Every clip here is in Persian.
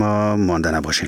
ما مانده نباشین.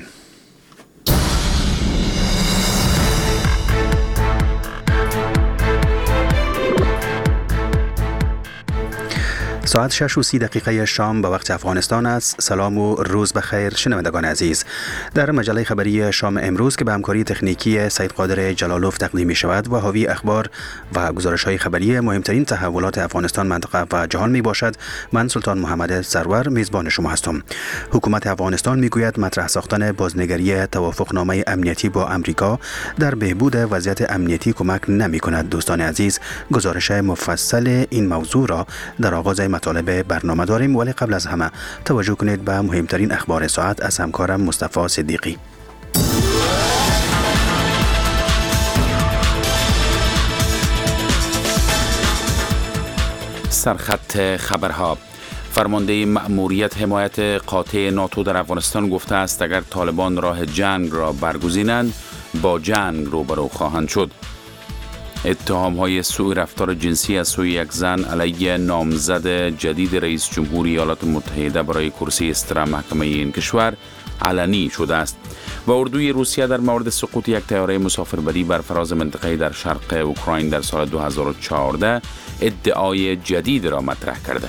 ساعت 6:30 شام به وقت افغانستان است. سلام و روز بخیر شنوندگان عزیز. در مجله خبری شام امروز که به همکاری تکنیکی سید قادر جلالوف تقدیم می شود و حاوی اخبار و گزارش های خبری مهمترین تحولات افغانستان، منطقه و جهان می باشد، من سلطان محمد سرور میزبان شما هستم. حکومت افغانستان می گوید مطرح ساختن بازنگری توافقنامه امنیتی با امریکا در بهبود وضعیت امنیتی کمک نمی کند. دوستان عزیز، گزارش مفصل این موضوع را در آغاز مطالب برنامه داریم، ولی قبل از همه توجه کنید به مهمترین اخبار ساعت از همکارم مصطفی صدیقی. سرخط خبرها. فرمانده مأموریت حمایت قاطع ناتو در افغانستان گفته است اگر طالبان راه جنگ را برگزینند با جنگ روبرو خواهند شد. اتهام‌های سوء رفتار جنسی از سوی یک زن علیه نامزد جدید رئیس جمهور ایالات متحده برای کرسی استرا محکمه این کشور علنی شده است. و اردوی روسیه در مورد سقوط یک طیاره مسافربری بر فراز منطقه‌ای در شرق اوکراین در سال 2014 ادعای جدید را مطرح کرده.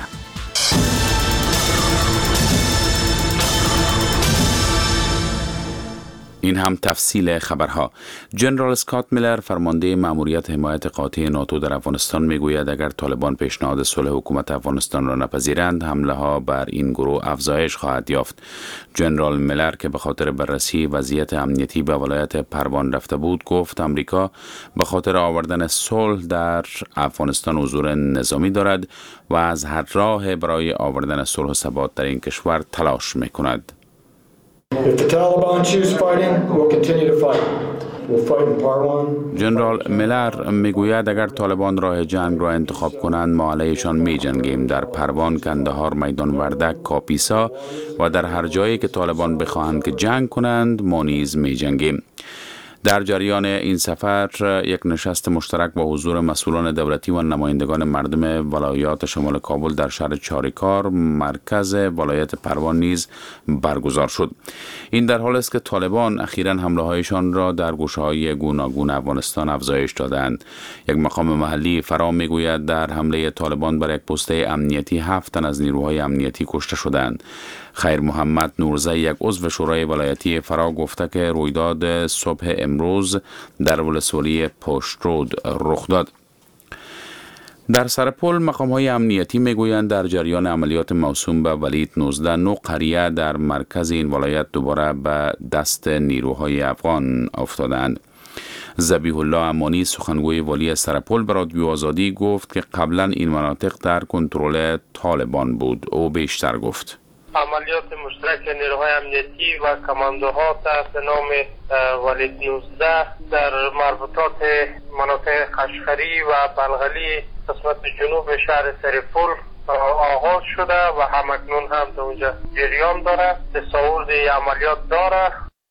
این هم تفصیل خبرها. جنرال اسکات میلر، فرمانده مأموریت حمایت قاطع ناتو در افغانستان، میگوید اگر طالبان پیشنهاد صلح حکومت افغانستان را نپذیرند، حمله ها بر این گروه افزایش خواهد یافت. جنرال میلر که به خاطر بررسی وضعیت امنیتی به ولایت پروان رفته بود، گفت امریکا به خاطر آوردن صلح در افغانستان حضور نظامی دارد و از هر راه برای آوردن صلح و ثبات در این کشور تلاش میکند. جنرال میلر میگوید اگر طالبان راه جنگ را انتخاب کنند ما علیهشان می جنگیم. در پروان، کندهار، میدان وردک، کاپیسا و در هر جایی که طالبان بخواهند که جنگ کنند ما نیز می جنگیم. در جریان این سفر یک نشست مشترک با حضور مسئولان دولتی و نمایندگان مردم ولایات شمال کابل در شهر چاریکار، مرکز ولایت پروان نیز برگزار شد. این در حالی است که طالبان اخیراً حمله‌هایشان را در گوشه‌های گوناگون افغانستان افزایش دادند. یک مقام محلی فرا میگوید در حمله طالبان بر یک پسته امنیتی 7 تن از نیروهای امنیتی کشته شدند. خیر محمد نورزی، یک عضو شورای ولایتی فرا، گفته که رویداد صبح امروز در ولسوالی پشت رود رخ داد. در سرپل مقام‌های امنیتی میگویند در جریان عملیات موسوم به ولید 19 9 قریه در مرکز این ولایت دوباره به دست نیروهای افغان افتادند. ذبیح الله امانی، سخنگوی والی سرپل، به رادیو آزادی گفت که قبلا این مناطق در کنترل طالبان بود. او بیشتر گفت عملیات مشترک نیروهای امنیتی و کماندوها تحت نام ولید 19 در مربوطات مناطق قشقری و بلغلی قسمت جنوب شهر سرپل آغاز شده و همکنون هم در اونجا جریان داره. تصاعد عملیات داره.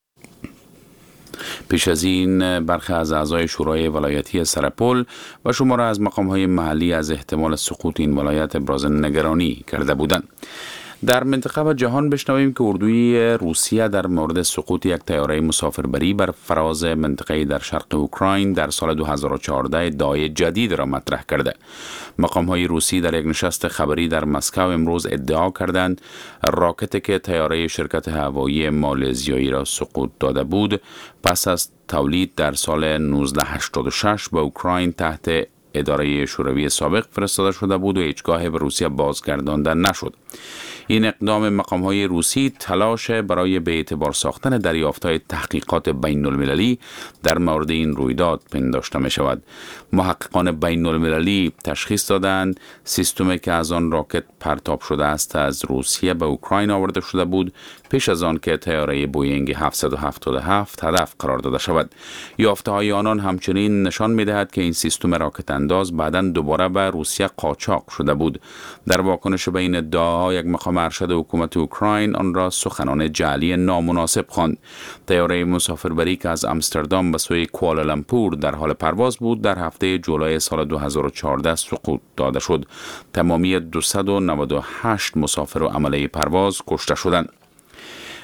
پیش از این برخی از اعضای شورای ولایتی سرپل و شماره از مقام‌های محلی از احتمال سقوط این ولایت ابراز نگرانی کرده بودند. در منطقه و جهان بشنویم که اردوی روسیه در مورد سقوط یک طیاره مسافربری بر فراز منطقه‌ای در شرق اوکراین در سال 2014 ادعای جدید را مطرح کرده. مقام‌های روسی در یک نشست خبری در مسکو امروز ادعا کردند راکتی که طیاره شرکت هوایی مالزیایی را سقوط داده بود پس از تولید در سال 1986 به اوکراین تحت اداره شوروی سابق فرستاده شده بود و هیچگاه به روسیه بازگردانده نشد. این اقدام مقام‌های روسی تلاش برای به اعتبار ساختن دریافت‌های تحقیقات بین‌المللی در مورد این رویداد پنداشته می‌شود. محققان بین‌المللی تشخیص دادند سیستمی که از آن راکت پرتاب شده است از روسیه به اوکراین آورده شده بود پیش از آن که طیاره بوئینگ 777 هدف قرار داده شود. یافته‌های آنان همچنین نشان می‌دهد که این سیستم راکت انداز بعداً دوباره به روسیه قاچاق شده بود. در واکنش به این ادعاها یک مقام ارشد حکومت اوکراین آن را سخنان جعلی نامناسب خواند. طیاره مسافربری که از آمستردام به سوی کوالالامپور در حال پرواز بود در هفته جولای سال 2014 سقوط داده شد. تمامی 298 مسافر و عمله پرواز کشته شدند.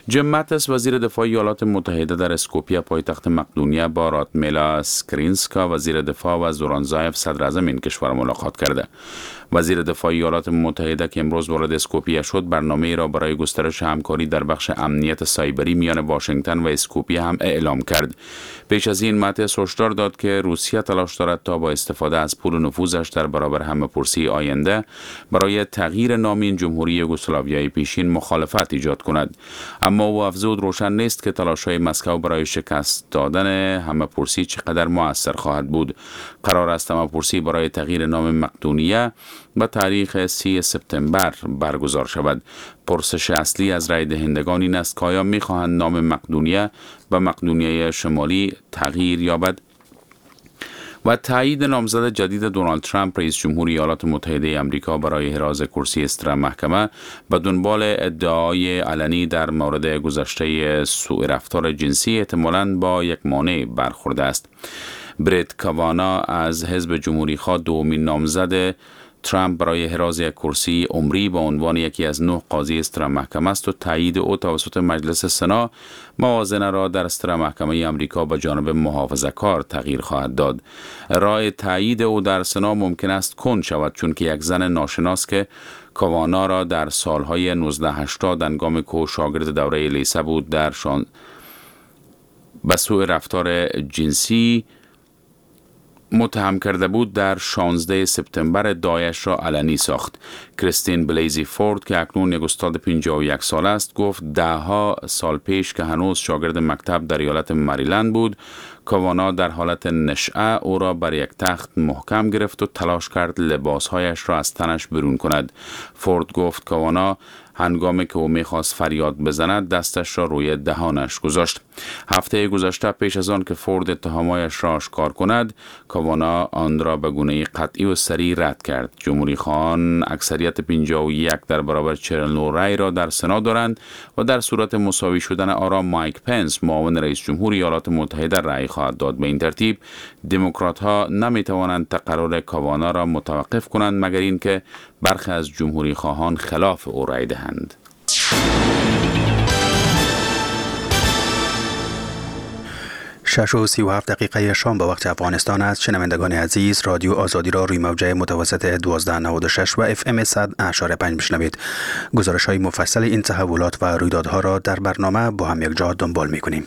جیم ماتیس وزیر دفاع ایالات متحده در اسکوپیه پایتخت مقدونیه با رادمیلا سکرینسکا وزیر دفاع و زورانزایف صدر اعظم این کشور ملاقات کرده. وزیر دفاع ایالات متحده که امروز وارد اسکوپیه شد برنامه را برای گسترش همکاری در بخش امنیت سایبری میان واشنگتن و اسکوپیه هم اعلام کرد. پیش از این ماتیس هشدار داد که روسیه تلاش دارد تا با استفاده از پول و نفوذش در برابر همه‌پرسی آینده برای تغییر نام این جمهوری یوگسلاویای پیشین مخالفت ایجاد کند. اما او افزود روشن نیست که تلاش‌های مسکو برای شکست دادن همه‌پرسی چقدر مؤثر خواهد بود. قرار است همه‌پرسی برای تغییر نام مقدونیه به تاریخ 30 سپتامبر برگزار شود. پرسش اصلی از رای دهندگان این است که آیا می‌خواهند نام مقدونیه به مقدونیه شمالی تغییر یابد؟ و تایید نامزد جدید دونالد ترامپ رئیس جمهوری ایالات متحده آمریکا برای حراز کرسی صدر محکمه به دنبال ادعای علنی در مورد گذشته سوء رفتار جنسی احتمالاً با یک مانع برخورده است. برت کاوانا از حزب جمهوری خواه دومین نامزد ترامپ برای حراز یک کرسی عمری با عنوان یکی از 9 قاضی صدر محکمه است و تایید او توسط مجلس سنا موازنه را در صدر محکمه آمریکا به جانب محافظه‌کار تغییر خواهد داد. رای تایید او در سنا ممکن است کند شود چون که یک زن ناشناس که کاوانا را در سالهای 1980 هنگام که شاگرد دوره لیسه بود در به سوء رفتار جنسی متهم کرده بود در 16 سپتامبر ادعایش را علنی ساخت. کریستین بلیزی فورد که اکنون یک استاد 51 سال است گفت 10 سال پیش که هنوز شاگرد مکتب در ایالت مریلند بود کاوانا در حالت نشأه او را بر یک تخت محکم گرفت و تلاش کرد لباسهایش را از تنش برون کند. فورد گفت کاوانا هنگامی که او میخواست فریاد بزند دستش را روی دهانش گذاشت. هفته گذشته پیش از آن که فورد اتهامایش را آشکار کند کاوانا آن را به گونه قطعی و سریع رد کرد. جمهوری خواهان اکثریت 51 در برابر 49 رای را در سنا دارند و در صورت مساوی شدن آرا مایک پنس معاون رئیس جمهور ایالات متحده رای خواهد داد. به این ترتیب دموکرات ها نمی توانند تقرر کاوانا را متوقف کنند مگر اینکه برخی از جمهوری خواهان خلاف او رای دهند. 6:37 شام به وقت افغانستان است. شنوندگان عزیز، رادیو آزادی را روی موجه متوسط 1296 و FM 100.5 میشنوید. گزارش های مفصل این تحولات و رویدادها را در برنامه با هم یک جا دنبال میکنیم.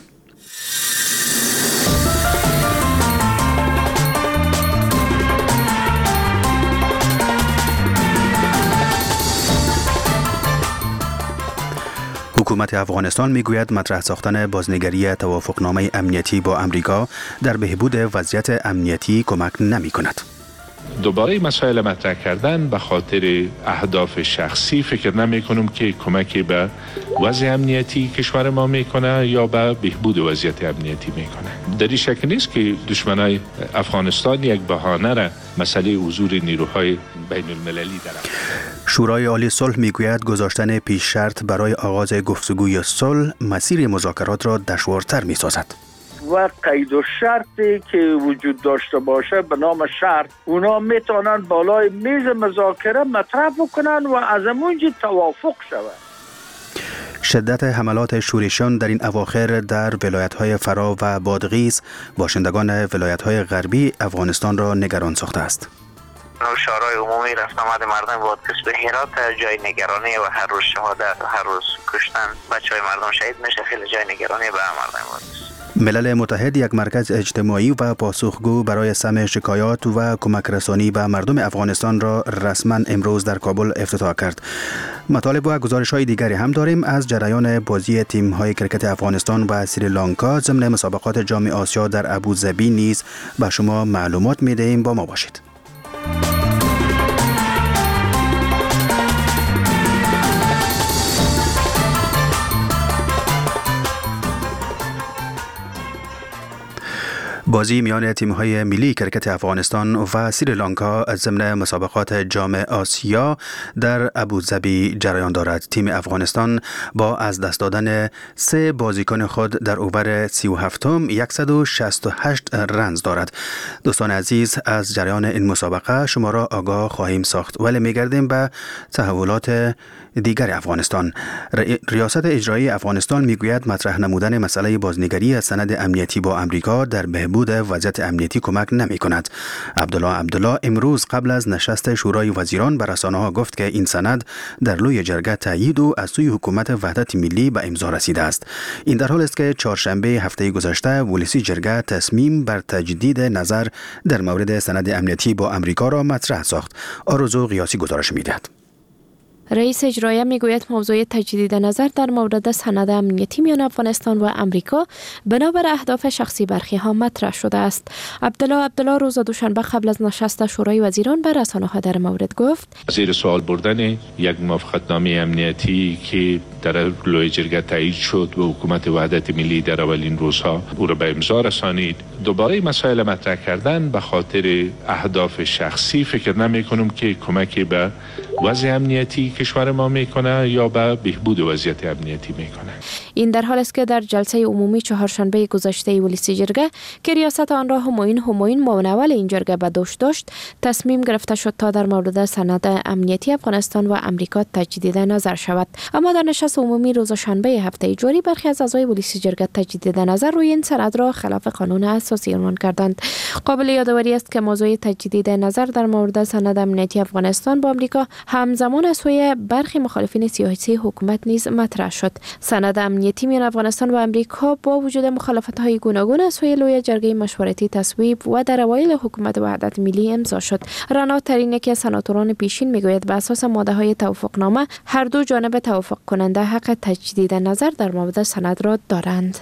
حکومت افغانستان میگوید مطرح ساختن بازنگری توافقنامه امنیتی با امریکا در بهبود وضعیت امنیتی کمک نمی کند. دوباره مسائل مطرح کردن به خاطر اهداف شخصی فکر نمی کنم که کمکی به وضع امنیتی کشور ما میکنه یا به بهبود وضعیت امنیتی میکنه. در این شک نیست که دشمنای افغانستان یک بهانه را مسئله حضور نیروهای بین المللی دارند. شورای عالی صلح میگوید گذاشتن پیش شرط برای آغاز گفتگوی صلح مسیر مذاکرات را دشوارتر میسازد. و قید و شرطی که وجود داشته باشه به نام شرط اونا میتونن بالای میز مذاکره مطرح کنن و از اونجا توافق شود. شدت حملات شورشیان در این اواخر در ولایت‌های فرا و بادغیس باشندگان ولایت‌های غربی افغانستان را نگران ساخته است. شورای عمومی رفت آمد مردم بادغیس به هرات جای نگرانی و هر روز شهادت و هر روز کشتن بچهای مردم شهید میشه، خیلی جای نگرانی به مردم بادغیس. ملل متحد یک مرکز اجتماعی و پاسخگو برای سمع شکایات و کمک رسانی به مردم افغانستان را رسما امروز در کابل افتتاح کرد. مطالب و گزارش‌های دیگری هم داریم از جریان بازی تیم‌های کرکت افغانستان و سریلانکا ضمن مسابقات جام آسیا در ابوظبی نیز به شما معلومات می‌دهیم. با ما باشید. بازی میان تیم‌های ملی کرکت افغانستان و سریلانکا ضمن مسابقات جام آسیا در ابوظبی جریان دارد. تیم افغانستان با از دست دادن 3 بازیکن خود در اوور 37م 168 رنز دارد. دوستان عزیز، از جریان این مسابقه شما را آگاه خواهیم ساخت، ولی می‌گردیم به تحولات دیگر افغانستان. ریاست اجرایی افغانستان میگوید مطرح نمودن مسئله بازنگری از سند امنیتی با امریکا در بهبود وضعیت امنیتی کمک نمی کند. عبدالله امروز قبل از نشست شورای وزیران به رسانه‌ها گفت که این سند در لوی جرگه تایید و از سوی حکومت وحدت ملی به امضا رسیده است. این در حال است که چهارشنبه هفته گذشته ولسی جرگه تصمیم بر تجدید نظر در مورد سند امنیتی با امریکا را مطرح ساخت. آرزو قیاسی گزارش می‌دهد. رئیس اجرایی میگوید موضوع تجدید نظر در مورد سند امنیتی میان افغانستان و امریکا بنابر اهداف شخصی برخی ها مطرح شده است. عبدالله روز دوشنبه قبل از نشست شورای وزیران به رسانه‌ها در مورد گفت زیر سوال بردن یک موافقتنامه امنیتی که در لوی جرگه تایید شد و حکومت وحدت ملی در اولین روزها او را به امضا رسانید، دوباره مسائل مطرح کردن به خاطر اهداف شخصی فکر نمی کنم که کمکی به وضع امنیتی کشور ما میکنه یا به بهبود وضعیت امنیتی میکنه. این در حال است که در جلسه عمومی چهارشنبه گذشته ولسی جرگه که ریاست آن را همایون مانول این جرگه به دوش داشت، تصمیم گرفته شد تا در مورد سند امنیتی افغانستان و امریکا تجدید نظر شود. اما در نشست عمومی روز شنبه هفته جاری برخی از اعضای ولسی جرگه تجدید نظر روی این سند را خلاف قانون اساسی عنوان کردند. قابل یادآوری است که موضوع تجدید نظر در مورد سند امنیتی افغانستان با امریکا همزمان از سوی برخی مخالفین سیاسی حکومت نیز مطرح شد. سند امنیتی میان افغانستان و امریکا با وجود مخالفت‌های گوناگون از سوی لوی جرگه مشورتی تصویب و در اوایل حکومت وحدت ملی امضا شد. رنا ترین یکی از سناتوران پیشین میگوید به اساس ماده‌های توافقنامه هر دو جانب توافق کننده حق تجدید نظر در مورد سند را دارند.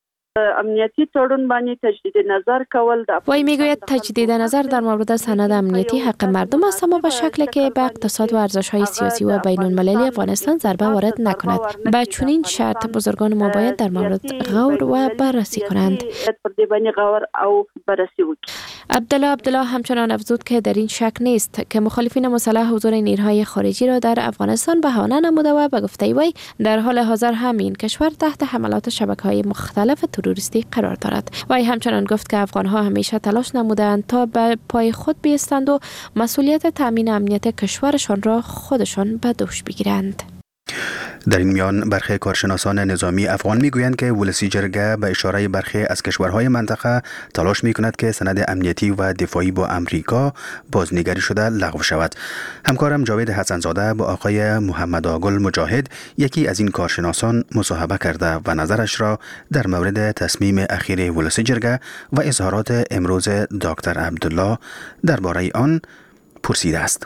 امنیتی تړون باندې تجدید نظر کول وی میگوید تجدید نظر در مورد سند امنیتی حق مردم است، اما به شکلی که به اقتصاد و ارزش‌های سیاسی و بین‌المللی افغانستان ضربه وارد نکند. با چنین شرط بزرگان ما باید در مورد غور و بررسی کنند. عبدالله همچنان افزود که در این شک نیست که مخالفین مسلح حضور نیروهای خارجی را در افغانستان بهانه نموده و به گفته وی در حال حاضر همین کشور تحت حملات شبکه‌های مختلف تروریستی قرار دارد. وی همچنان گفت که افغان‌ها همیشه تلاش نمودند تا به پای خود بایستند و مسئولیت تامین امنیت کشورشان را خودشان به دوش بگیرند. در این میان برخی کارشناسان نظامی افغان میگویند که ولسی جرگه به اشاره برخی از کشورهای منطقه تلاش میکند که سند امنیتی و دفاعی با امریکا بازنگری شده لغو شود. همکارم جاوید حسنزاده با آقای محمد آگل مجاهد، یکی از این کارشناسان، مصاحبه کرده و نظرش را در مورد تصمیم اخیر ولسی جرگه و اظهارات امروز دکتر عبدالله درباره آن پرسیده است.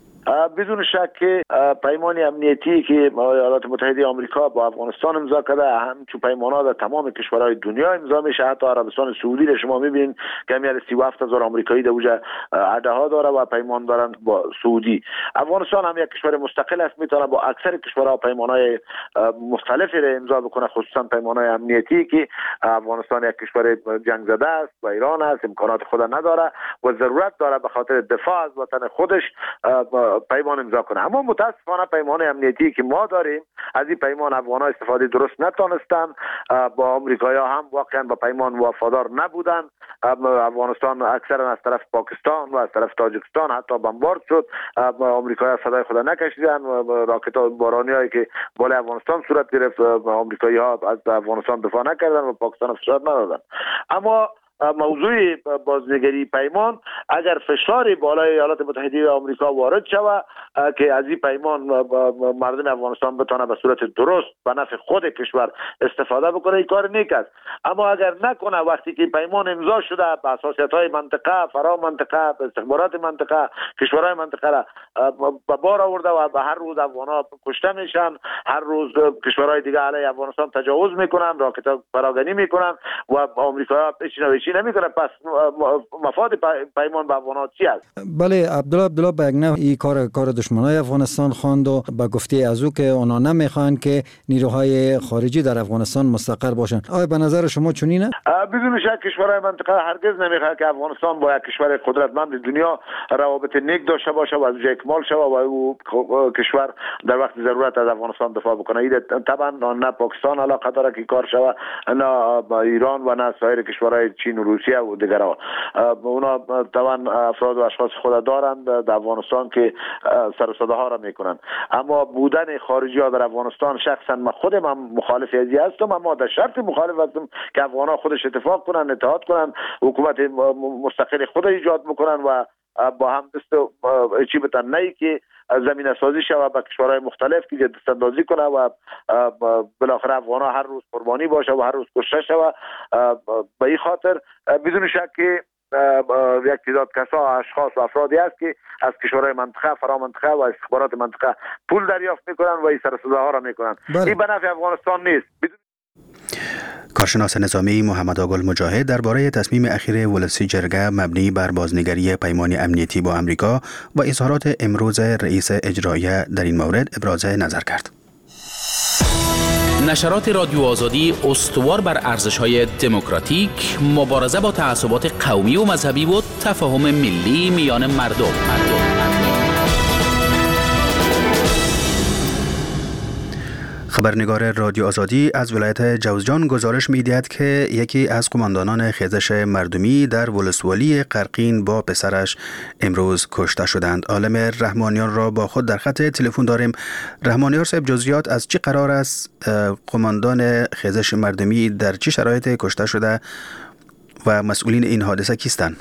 بدون شک پیمان امنیتی که ایالات متحده آمریکا با افغانستان امضا کرده، همچون پیمان‌ها در تمام کشورهای دنیا امضا میشه. حتی عربستان سعودی را شما میبینید که 37,000 آمریکایی در اونجا عده‌ها داره و پیمان دارند با سعودی. افغانستان هم یک کشور مستقل است، میتونه با اکثر کشورها پیمان‌های مختلفی را امضا بکنه، خصوصا پیمان‌های امنیتی که افغانستان یک کشور جنگ زده است و ایران است، امکانات خود نداره و ضرورت داره به خاطر دفاع از وطن خودش پیمان امضا کنه. اما متاسفانه پیمان امنیتی که ما داریم، از این پیمان افغان‌ها استفاده درست نتونستن، با آمریکایی‌ها هم واقعا با پیمان وفادار نبودن. افغانستان اکثرا از طرف پاکستان و از طرف تاجیکستان حتی بمبارد شد. آمریکایی‌ها صدای خود نکشیدن، راکت بارانیایی که بالای افغانستان صورت گرفت، آمریکایی‌ها از افغانستان دفاع نکردن و پاکستان فشار ندادن. اما موضوع بازنگری پیمان اگر فشار بالای ایالات متحده آمریکا وارد شود که از این پیمان مردم افغانستان بتونه به صورت درست به نفع خود کشور استفاده بکنه، این کار نیک است. اما اگر نکنه، وقتی که پیمان امضا شده به اساسیت‌های منطقه، فرا منطقه، استخبارات منطقه، کشورهای منطقه را به بار آورده و به هر روز افغان‌ها کشته میشن، هر روز کشورهای دیگه علیه افغانستان تجاوز میکنن، راکت پراگنی میکنن و آمریکا هیچ نمیکنه، پس مفاد پیمان به افغان‌ها چی است؟ بله، عبدالله به یک نوع این کار دشمنای افغانستان خواند و به گفته از او که اونا نمیخوان که نیروهای خارجی در افغانستان مستقر باشن. آیا به نظر شما چنینه؟ بدون شک کشورهای منطقه هرگز نمیخواد که افغانستان با یک کشور قدرتمند دنیا روابط نیک داشته باشه و از جای اکمال شود و او کشور در وقت ضرورت از افغانستان دفاع بکنه. این طبعا نه پاکستان علاقه داره که کار شود، نه ایران و نه سایر کشورهای چین و روسیه و دیگرها. اونا طبعا افراد و اشخاص خود دارند در افغانستان که سر و صدا ها را میکنند، اما بودن خارجی ها در افغانستان شخصا من خودم هم مخالف ازی هستم، اما در شرط مخالف هستم که افغان ها خودش اتفاق کنن، اتحاد کنن، حکومت مستقل خود ایجاد بکنن و با هم دست چی بتن، نه که زمینه سازی شوه به کشورهای مختلف که دست اندازی کنه و بالاخره افغان ها هر روز قربانی باشه و هر روز کشته شوه. به این خاطر بدون شک که یک تعداد کسا، اشخاص و افرادی است که از کشورهای منطقه، فرامنطقه و استخبارات منطقه پول دریافت میکنن و این سر صداها را میکنن. این به نفع افغانستان نیست. کارشناس نظامی محمد آگل مجاهد درباره تصمیم اخیر ولسی جرگه مبنی بر بازنگری پیمان امنیتی با امریکا و اظهارات امروز رئیس اجراییه در این مورد ابراز نظر کرد. نشرات رادیو آزادی استوار بر ارزش‌های دموکراتیک، مبارزه با تعصبات قومی و مذهبی و تفاهم ملی میان مردم. خبرنگار رادیو آزادی از ولایت جوزجان گزارش می‌دهد که یکی از قماندانان خیزش مردمی در ولسوالی قرقین با پسرش امروز کشته شدند. عالم رحمانیان را با خود در خط تلفن داریم. رحمانیان صاحب، جزئیات از چه قرار است؟ قماندان خیزش مردمی در چه شرایط کشته شده و مسئولین این حادثه کیستند؟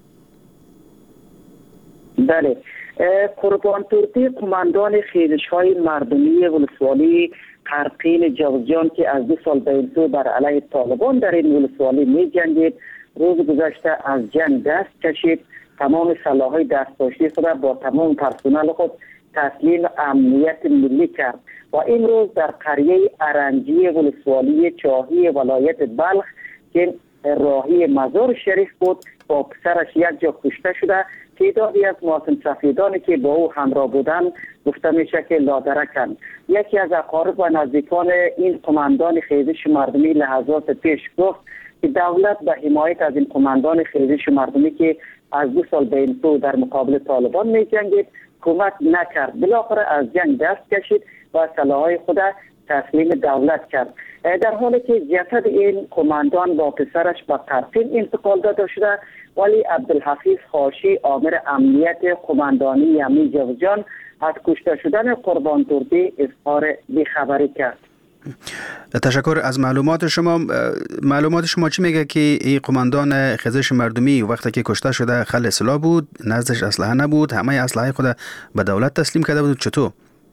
بله، قربان ترکی قماندان خیزش‌های مردمی ولسوالی قرقین جوزجان که از 2 سال به سو بر علیه طالبان در این ولسوالی می جنگید، روز گذشته از جنگ دست کشید. تمام سلاح‌های دستداشتی خود با تمام پرسنل خود تسلیم امنیت ملی کرد و این روز در قریه ارنجی ولسوالی چاهی ولایت بلخ که راهی مزار شریف بود با پسرش یک جا کشته شده. تعدادی از مواطن سفیدانی که با او همراه بودند گفته میشه که لادرکند. یکی از اقارب و نزدیکان این قماندان خیزش مردمی لحظات پیش گفت که دولت به حمایت از این قماندان خیزش مردمی که از 2 سال به این سو در مقابل طالبان می جنگید کمک نکرد. بالاخره از جنگ دست کشید و سلاح‌های خود تسلیم دولت کرد. در حالی که جسد این قماندان با پسرش به قرقین انتقال داده شده، ولی عبدالحفیظ خاشی آمر امنیت قماندانی یمی جوزجان از کشته شدن قربان ترکی اظهار بیخبری کرد. تشکر از معلومات شما. معلومات شما چی میگه که این قماندان خیزش مردمی وقتی که کشته شده خل سلاح بود، نزدش اسلحه نبود، همه اسلحه خود به دولت تسلیم کرده بود؟ چطور؟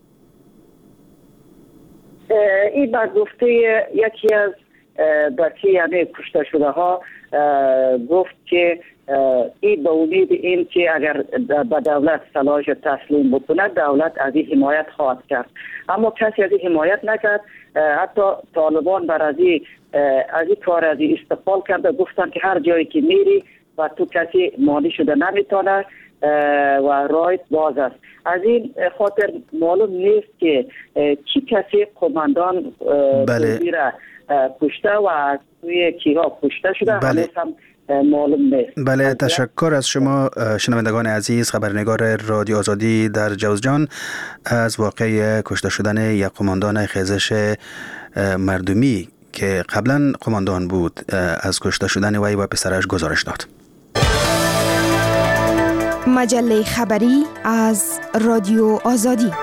این به گفته یکی از بچه یعنی کشته شده ها گفت که این به امید این که اگر به دولت سلاحش تسلیم بکنه دولت از این حمایت خواهد کرد، اما کسی از این حمایت نکرد. حتی طالبان بر از این کار از این استقبال کرده، گفتن که هر جایی که میری و تو کسی مالی شده نمیتونه و رایت باز است. از این خاطر معلوم نیست که چی کسی قماندان توزی را کشته و از توی کیها کشته شده. بله. هم معلوم نیست. بله، تشکر از شما شنوندگان عزیز. خبرنگار رادیو آزادی در جوزجان از واقع کشته شدن یک قماندان خیزش مردمی که قبلا قماندان بود از کشته شدن وی و پسرش گزارش داد. مجله خبری از رادیو آزادی.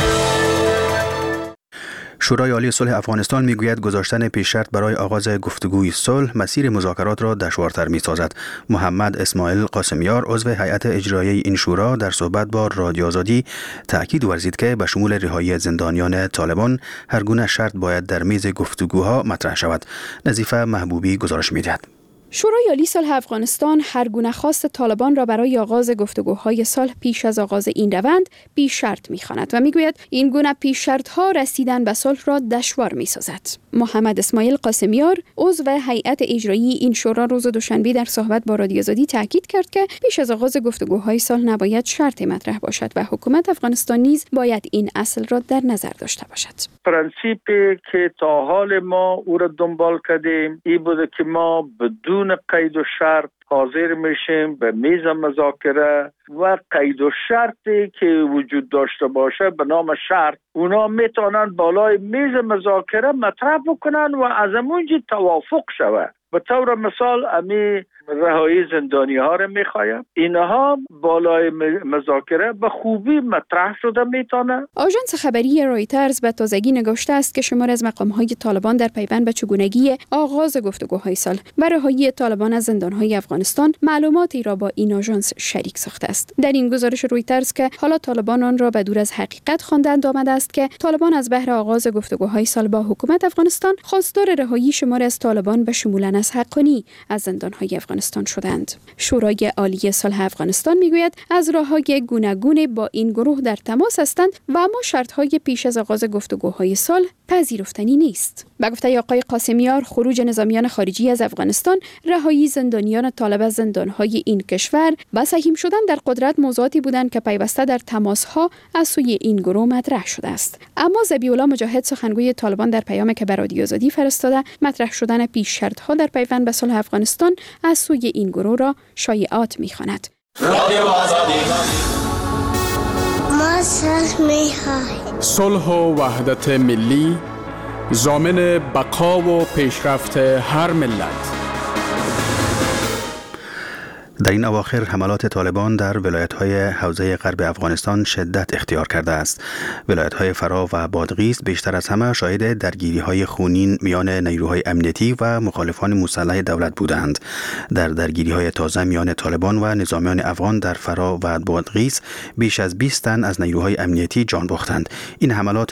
شورای عالی صلح افغانستان میگوید گذاشتن پیش شرط برای آغاز گفتگوی صلح مسیر مذاکرات را دشوارتر میسازد. محمد اسماعیل قاسمیار عضو هیئت اجرایی این شورا در صحبت با رادیو آزادی تاکید ورزید که به شمول رهایی زندانیان طالبان هر گونه شرط باید در میز گفتگوها مطرح شود. نظیفه محبوبی گزارش میدهد. شورای عالی صلح افغانستان هر گونه خواست طالبان را برای آغاز گفتگوهای صلح پیش از آغاز این روند بی شرط می‌خواند و میگوید این گونه پیش شرط‌ها رسیدن به صلح را دشوار می‌سازد. محمد اسماعیل قاسمیار عضو هیئت اجرایی این شورا روز دوشنبه در صحبت با رادیو آزادی تاکید کرد که پیش از آغاز گفتگوهای صلح نباید شرط مطرح باشد و حکومت افغانستان نیز باید این اصل را در نظر داشته باشد. پرنسیپی که تا حال ما او را دنبال کردیم این بوده که ما بدون قید و شرط حاضر میشیم به میز مذاکره و قید و شرطی که وجود داشته باشه به نام شرط اونا میتونن بالای میز مذاکره مطرح بکنن و از اونجا توافق شود. به طور مثال امی رهایی زندانی ها را میخوایم. اینها بالای مذاکره به خوبی مطرح شده میتونه. آژانس خبری رایترز به تازگی نگاشته است که شمار از مقام‌های طالبان در پیوند به چگونگی آغاز گفتگوهای صلح و رهایی طالبان از زندان‌های افغانستان معلوماتی را با این آژانس شریک ساخته است. در این گزارش رایترز که حالا طالبان آن را به دور از حقیقت خواندند آمده است که طالبان از بهر آغاز گفتگوهای صلح با حکومت افغانستان خواستار رهایی شمار از طالبان به شمول انس حقانی از زندان‌های افغانستان شدند. شورای عالی صلح افغانستان میگوید از راه‌های گوناگون با این گروه در تماس هستند و اما شرط‌های پیش از آغاز گفتگوهای صلح پذیرفتنی نیست. به گفته آقای قاسمیار، خروج نظامیان خارجی از افغانستان، رهایی زندانیان طالب از زندان‌های این کشور و سهیم شدن در قدرت موضوعاتی بودند که پیوسته در تماس‌ها از سوی این گروه مطرح شده است. اما ذبیح‌الله مجاهد، سخنگوی طالبان، در پیامی که به رادیو آزادی فرستاده، مطرح شدن پیش شرط‌ها در پیوند به صلح افغانستان از سوی این گروه را شایعات می‌خواند. رادیو آزادی ما صلح می‌خواهیم. صلح و وحدت ملی ضامن بقا و پیشرفت هر ملت. در این اواخر حملات طالبان در ولایت‌های حوزه غرب افغانستان شدت اختیار کرده است. ولایت‌های فرا و بادغیس بیشتر از همه شاهد درگیری‌های خونین میان نیروهای امنیتی و مخالفان مسلح دولت بودند. در درگیری‌های تازه میان طالبان و نظامیان افغان در فرا و بادغیس بیش از 20 تن از نیروهای امنیتی جان باختند. این حملات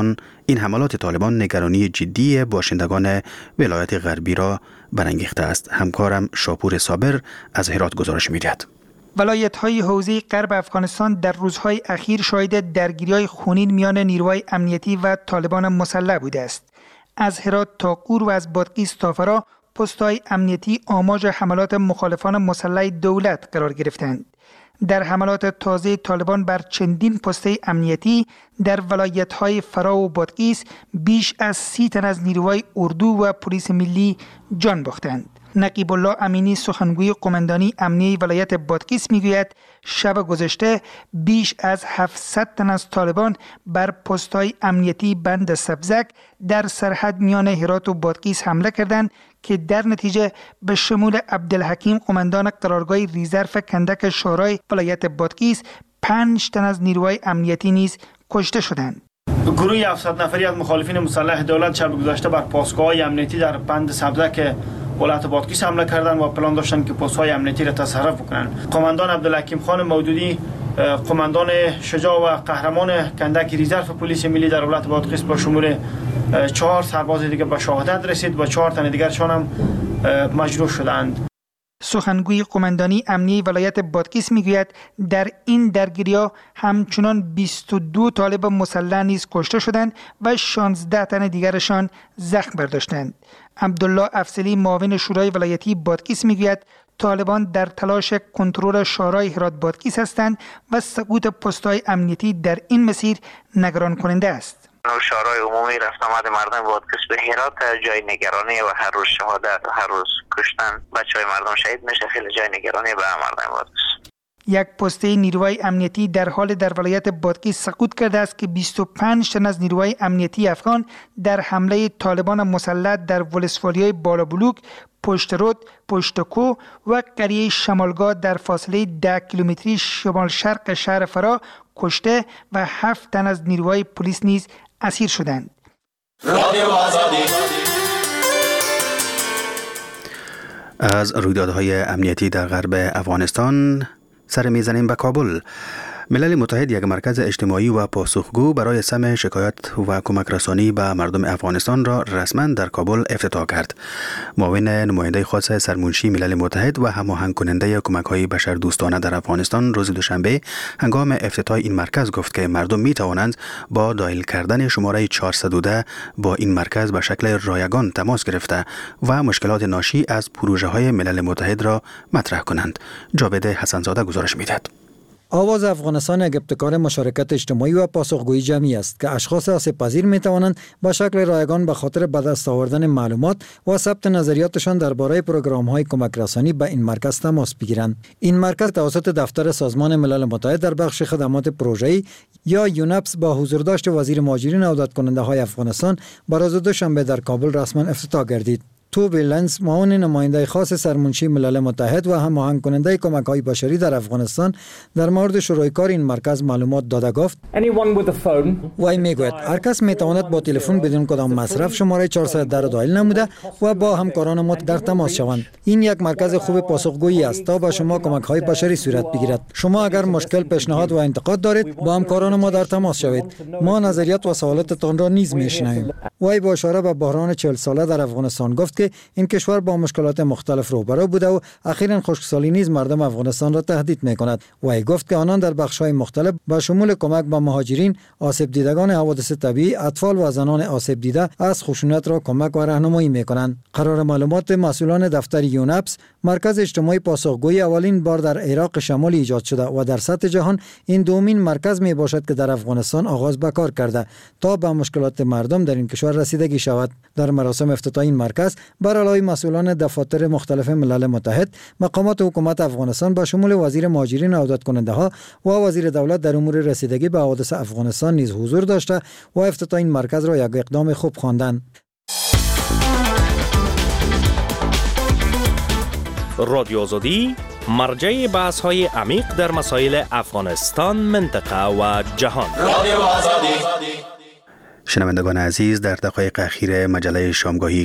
طالبان نگرانی جدی باشندگان ولایت غربی را برانگیخته است. همکارم شاپور صابر از هرات گزارش می‌دهد. ولایت‌های حوزه غرب افغانستان در روزهای اخیر شاهد درگیری‌های خونین میان نیروهای امنیتی و طالبان مسلح بوده است. از هرات تا قور و از بادغیس تا فرا پست‌های امنیتی آماج حملات مخالفان مسلح دولت قرار گرفتند. در حملات تازه طالبان بر چندین پسته امنیتی در ولایت‌های فرا و بادغیس بیش از 30 تن از نیروهای اردو و پلیس ملی جان باختند. نقیب الله امینی، سخنگوی قماندانی امنیه ولایت بادغیس، میگوید شب گذشته بیش از 700 تن از طالبان بر پست‌های امنیتی بند سبزک در سرحد میان هرات و بادغیس حمله کردند که در نتیجه به شمول عبدالحکیم، قماندان قرارگاه ریزرو کندک شورای ولایت بادغیس، 5 تن از نیروهای امنیتی نیز کشته شدند. گروه 700 نفری از مخالفین مسلح دولت شب گذشته بر پاسگاه‌های امنیتی در بند سبزک ولایت بادغیس حمله کردند و پلان داشتند که پست‌های امنیتی را تصرف کنند. قماندان عبدالحکیم خان مودودی، قماندان شجاع و قهرمان کندک ریزرو پلیس ملی در ولایت بادغیس، با شمول 4 سرباز دیگر به شهادت رسید و 4 تن دیگرشان هم مجروح شدند. سخنگوی قماندانی امنیه ولایت بادغیس میگوید در این درگیری‌ها همچنان 22 طالب مسلح نیز کشته شدند و 16 تن دیگرشان زخم برداشتند. عبدالله افضلی، معاون شورای ولایتی بادغیس، میگوید طالبان در تلاش کنترل شورای هرات بادغیس هستند و سقوط پست‌های امنیتی در این مسیر نگران کننده است. شورای عمومی رفت آمد مردم بادغیس به هرات جای نگرانی و هر روز شهادت و هر روز کشتن بچهای مردم شهید میشه، خیلی جای نگرانی به مردم بادغیس. یک پسته نیروهای امنیتی در حال در ولایت بادغیس سقوط کرده است که 25 تن از نیروهای امنیتی افغان در حمله طالبان مسلح در ولسوالی‌های بالابلوک، پشت رود، پشت کو و قریه شمالگاه در فاصله 10 کیلومتری شمال شرق شهر فرا کشته و 7 تن از نیروهای پلیس نیز اسیر شدند. از رویدادهای امنیتی در غرب افغانستان سر میزنیم به کابل. ملل متحد یک مرکز اجتماعی و پاسخگو برای سمع شکایت و کمک رسانی به مردم افغانستان را رسما در کابل افتتاح کرد. معاون نماینده خاص سرمنشی ملل متحد و هماهنگ کننده کمک‌های بشردوستانه در افغانستان روز دوشنبه هنگام افتتاح این مرکز گفت که مردم می توانند با دایل کردن شماره 410 با این مرکز به شکل رایگان تماس گرفته و مشکلات ناشی از پروژه‌های ملل متحد را مطرح کنند. جاوید حسنزاده گزارش می‌دهد. آواز افغانستان یک ابتکار مشارکت اجتماعی و پاسخگویی جمعی است که اشخاص آسیب‌پذیر می‌توانند با شکل رایگان به خاطر به دست آوردن معلومات و ثبت نظریاتشان درباره پروگرام‌های کمک رسانی به این مرکز تماس بگیرند. این مرکز توسط دفتر سازمان ملل متحد در بخش خدمات پروژه‌ای یا یونپس با حضورداشت وزیر مهاجرین و عودت کننده‌های افغانستان بر روز دوشنبه در کابل رسما افتتاح گردید. توبی لنز معاون نماینده خاص سرمنشی ملل متحد و هماهنگ کننده کمک‌های بشری در افغانستان در مورد شروع کار این مرکز معلومات داده گفت وی میگوید هر کس میتواند با تلفن بدون کدام مصرف شماره 410 را دایل نموده و با همکاران ما در تماس شوند. این یک مرکز خوب پاسخگویی است تا به شما کمک‌های بشری صورت بگیرد. شما اگر مشکل، پیشنهاد و انتقاد دارید با همکاران ما در تماس شوید. ما نظریات و سوالاتتان را نیز میشنویم. وی با اشاره به بحران 40 ساله در افغانستان گفت که این کشور با مشکلات مختلف روبرو بوده و اخیراً خشکسالی نیز مردم افغانستان را تهدید می‌کند. وی گفت که آنان در بخش‌های مختلف با شمول کمک به مهاجرین، آسیب دیدگان حوادث طبیعی، اطفال و زنان آسیب دیده از خشونت را کمک و راهنمایی می‌کنند. قرار معلومات مسئولان دفتر یونپس، مرکز اجتماعی پاسخگویی اولین بار در عراق شمالی ایجاد شده و در سطح جهان این دومین مرکز می باشد که در افغانستان آغاز به کار کرده تا به مشکلات مردم در این کشور رسیدگی شود. در مراسم افتتاح این مرکز بر علاوه مسئولان دفاتر مختلف ملل متحد، مقامات حکومت افغانستان به شمول وزیر مهاجرین و عودت کننده ها و وزیر دولت در امور رسیدگی به حوادث افغانستان نیز حضور داشته و افتتاح این مرکز را یک اقدام خوب خواندند. رادیو آزادی مرجع بحث‌های عمیق در مسائل افغانستان، منطقه و جهان. رادیو آزادی. شنوندگان عزیز، در دقایق اخیر مجله شامگاهی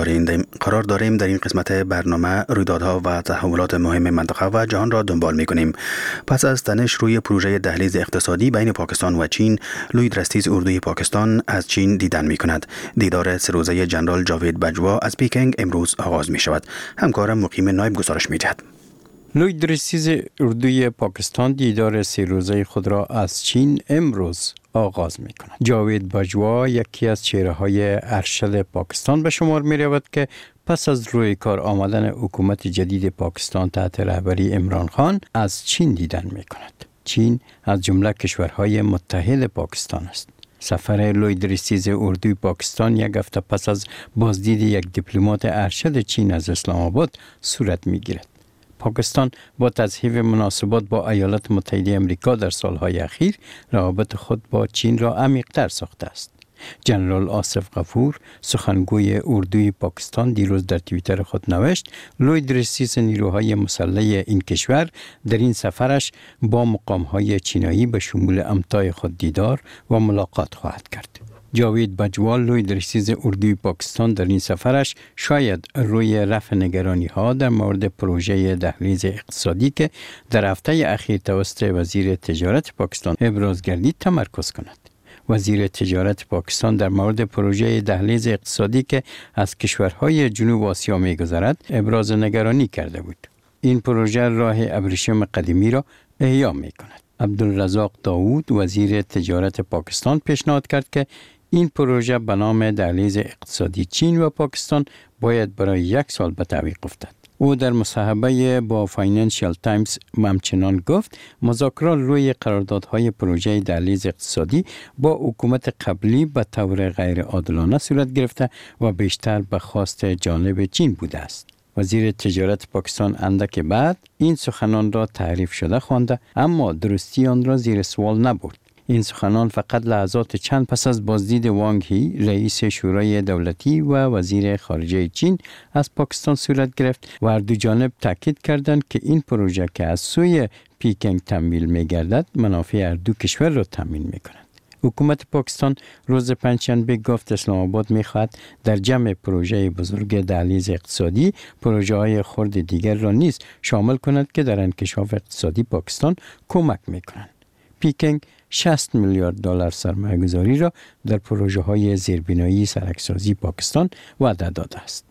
قرار داریم در این قسمت برنامه رویدادها و تحولات مهم منطقه و جهان را دنبال می‌کنیم. پس از تنش روی پروژه دهلیز اقتصادی بین پاکستان و چین، لوید رستیز اردوی پاکستان از چین دیدن می‌کند. دیدار سه روزه جنرال جاوید باجوا از پیکنگ امروز آغاز می‌شود. همکارم مقیم نایب گزارش می‌دهد. لوید رستیز اردوی پاکستان دیدار سه روزه خود را از چین امروز آغاز می کند. جاوید باجوا یکی از چهره‌های ارشد پاکستان به شمار می رود که پس از روی کار آمدن حکومت جدید پاکستان تحت رهبری عمران خان از چین دیدن می کند. چین از جمله کشورهای متحد پاکستان است. سفر لوید رستیز اردوی پاکستان یک هفته پس از بازدید یک دیپلمات ارشد چین از اسلام آباد صورت می گیرد. پاکستان با تضعیف مناسبات با ایالات متحده آمریکا در سالهای اخیر روابط خود با چین را عمیق‌تر ساخته است. جنرال آصف غفور، سخنگوی اردوی پاکستان، دیروز در توییتر خود نوشت لوید رستیز نیروهای مسلح این کشور در این سفرش با مقام‌های چینایی به شمول امتای خود دیدار و ملاقات خواهد کرد. جاوید باجوا لوید رستیز اردوی پاکستان در این سفرش شاید روی رفع نگرانی‌ها در مورد پروژه دهلیز اقتصادی که در هفته اخیر توسط وزیر تجارت پاکستان ابراز گردید تمرکز کند. وزیر تجارت پاکستان در مورد پروژه دهلیز اقتصادی که از کشورهای جنوب آسیا می‌گذرد ابراز نگرانی کرده بود. این پروژه راه ابریشم قدیمی را احیا می‌کند. عبدالرزاق داوود وزیر تجارت پاکستان پیشنهاد کرد که این پروژه به نام دهلیز اقتصادی چین و پاکستان باید برای 1 سال به تعویق افتد. او در مصاحبه با فاینانشال تایمز همچنان گفت مذاکرات روی قراردادهای پروژه دهلیز اقتصادی با حکومت قبلی به طور غیر عادلانه صورت گرفته و بیشتر به خواست جانب چین بوده است. وزیر تجارت پاکستان اندک بعد این سخنان را تعریف شده خوانده، اما درستی آن را زیر سوال نبرد. این سخنان فقط لحظات چند پس از بازدید وانگ هی، رئیس شورای دولتی و وزیر خارجه چین از پاکستان صورت گرفت و هر دو جانب تاکید کردند که این پروژه که از سوی پیکنگ تمویل می‌گردد منافع هر دو کشور را تامین می‌کند. حکومت پاکستان روز پنجشنبه گفت اسلام آباد می‌خواهد در جمع پروژه بزرگ دهلیز اقتصادی پروژه‌های خرد دیگر را نیز شامل کند که در انکشاف اقتصادی پاکستان کمک می‌کنند. پیکنگ 60 میلیارد دلار سرمایه‌گذاری را در پروژه‌های زیربنایی سرک‌سازی پاکستان وعده داده است.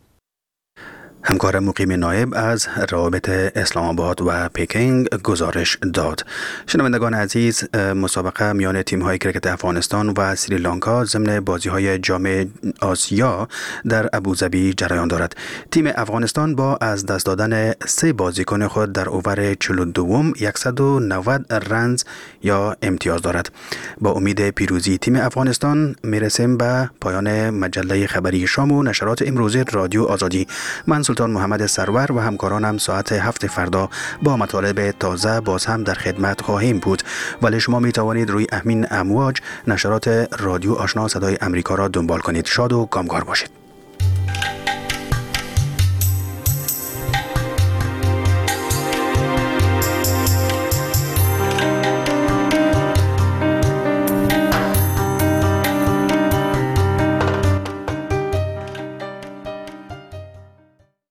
همکار مقیم نایب از روابط اسلام آباد و پیکنگ گزارش داد. شنوندگان عزیز، مسابقه میان تیم‌های کرکت افغانستان و سریلانکا ضمن بازی‌های جام آسیا در ابوظبی جریان دارد. تیم افغانستان با از دست دادن 3 بازیکن خود در اوور 42 190 رنز یا امتیاز دارد. با امید پیروزی تیم افغانستان میرسیم به پایان مجله خبری شام و نشرات امروزی رادیو آزادی. من سلطان محمد سرور و همکارانم ساعت 7 فردا با مطالب تازه باز هم در خدمت خواهیم بود، ولی شما می توانید روی همین امواج نشرات رادیو آشنا صدای امریکا را دنبال کنید. شاد و کامگار باشید.